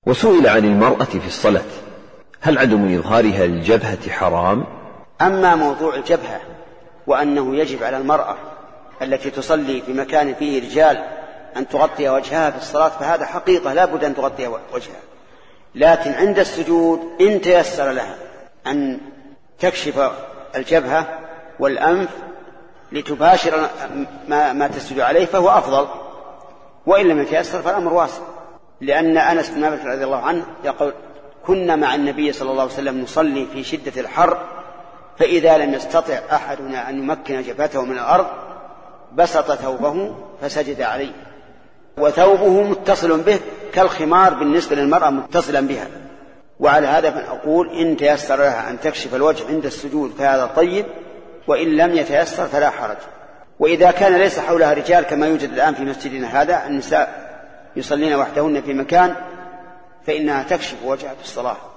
وسئل عن المرأة في الصلاة هل عدم إظهارها للجبهة حرام؟ أما موضوع الجبهة وأنه يجب على المرأة التي تصلي في مكان فيه رجال أن تغطي وجهها في الصلاة فهذا حقيقة لا بد أن تغطي وجهها، لكن عند السجود إن تيسر لها أن تكشف الجبهة والأنف لتباشر ما تسجد عليه فهو أفضل، وإن لم يتيسر فالأمر واسع، لأن أنس بن مالك رضي الله عنه يقول كنا مع النبي صلى الله عليه وسلم نصلي في شدة الحر فإذا لم يستطع أحدنا أن يمكن جبهته من الأرض بسط ثوبه فسجد عليه، وثوبه متصل به كالخمار بالنسبة للمرأة متصلا بها. وعلى هذا فنقول إن تيسر لها أن تكشف الوجه عند السجود فهذا طيب، وإن لم يتيسر فلا حرج. وإذا كان ليس حولها رجال كما يوجد الآن في مسجدنا هذا، النساء يصلين وحدهن في مكان، فإنها تكشف وجهها في الصلاة.